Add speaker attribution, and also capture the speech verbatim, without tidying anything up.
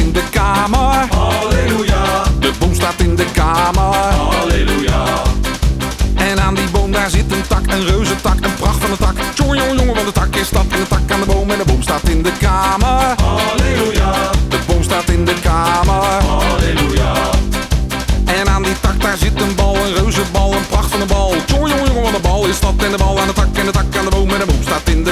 Speaker 1: in de kamer.
Speaker 2: Halleluja,
Speaker 1: De boom staat in de kamer.
Speaker 2: halleluja.
Speaker 1: En aan die boom daar zit een tak, een reuze tak, een pracht van een tak. Tjonge jonge jongen, wat de tak is dat. En de tak aan de boom en de boom staat in de kamer.
Speaker 2: Halleluja,
Speaker 1: De boom staat in de kamer.
Speaker 2: halleluja.
Speaker 1: En aan die tak daar zit een bal, een reuze bal, een pracht van een bal. Tjonge jonge jongen, wat een bal is dat. En de bal aan de tak en de tak aan de boom en de boom staat in